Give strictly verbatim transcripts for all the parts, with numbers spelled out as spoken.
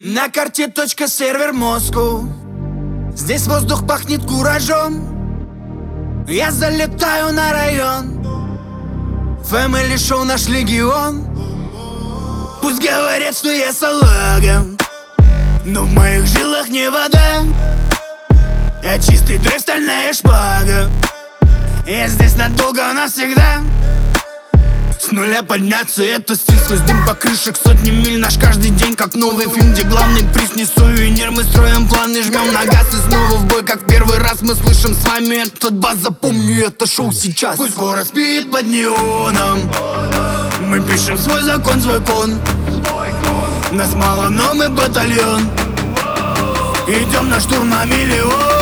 На карте точка сервер Москву. Здесь воздух пахнет куражом. Я залетаю на район. Фэмили шоу наш легион. Пусть говорят, что я салага, но в моих жилах не вода. Я чистый драйв, стальная шпага. Я здесь надолго, навсегда. С нуля подняться, это стиль. Сквозь дым по крышек сотни миль. Наш каждый день как новый фильм, где главный приз не сувенир. Мы строим планы, жмем на газ и снова в бой. Как в первый раз мы слышим с вами этот бас. Запомни это шоу сейчас. Пусть город спит под неоном. Мы пишем свой закон, свой кон. Нас мало, но мы батальон. Идем на штурм на миллион.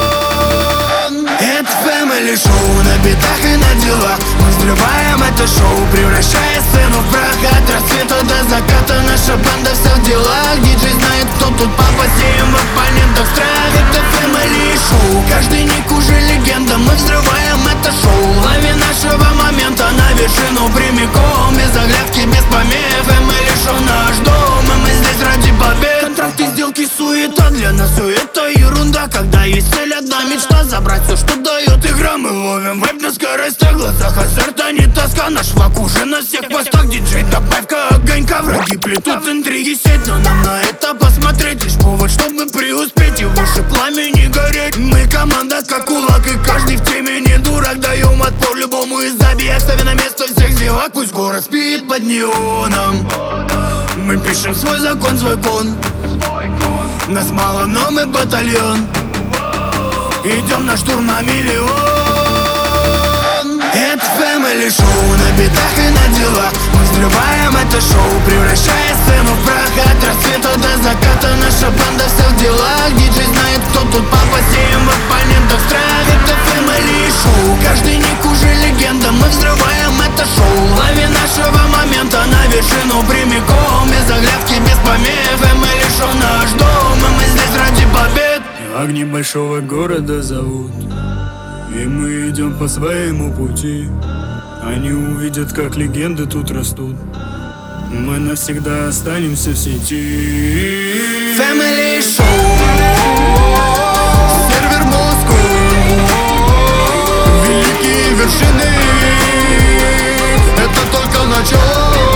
Это фэмили шоу на битах и на делах. Мы взрываем это шоу, превращая сцену в прах. От рассвета до заката наша банда вся в делах. Диджей знает, кто тут папа, сеем в оппонентах страх. Это фэмили шоу, каждый ник уже легенда. Мы взрываем это шоу, лови нашего момента на вершину прямиком. Без оглядки, без помех, фэмили шоу наш дом. И мы здесь ради побед. Контракты, сделки, суета, для нас все это ерунда. Когда есть цель, одна мечта, забрать все, что дает игра. Мы ловим вайп на скоростях, в глазах азарт, а не тоска. Наш флаг уже на всех постах. Диджей, добавь-ка огонька. Враги плетут интриги, сеть, но нам на это посмотреть лишь повод, чтобы преуспеть и выше пламени гореть. Мы команда как кулак, и каждый в теме не дурак. Даем отпор любому из забег, ставя на место всех зевак. Пусть город спит под неоном. Мы пишем свой закон, свой кон. Нас мало, но мы батальон. Идем на штурм на миллион. Это фэмили шоу на битах и на делах. Мы взрываем это шоу, превращая сцену в прах. От рассвета до заката наша банда вся в делах. Диджей знает, кто тут папа, сеем в оппонентах страх. Это фэмили шоу, каждый ник уже легенда. Мы взрываем это шоу, лови нашего момента на вершину прямиком. Без оглядки, без помех, фэмили шоу наш дом. И мы здесь ради побед. Огни большого города зовут, и мы идем по своему пути. Они увидят, как легенды тут растут. Мы навсегда останемся в сети. Фэмили шоу, сервер Москву. Великие вершины, это только начало.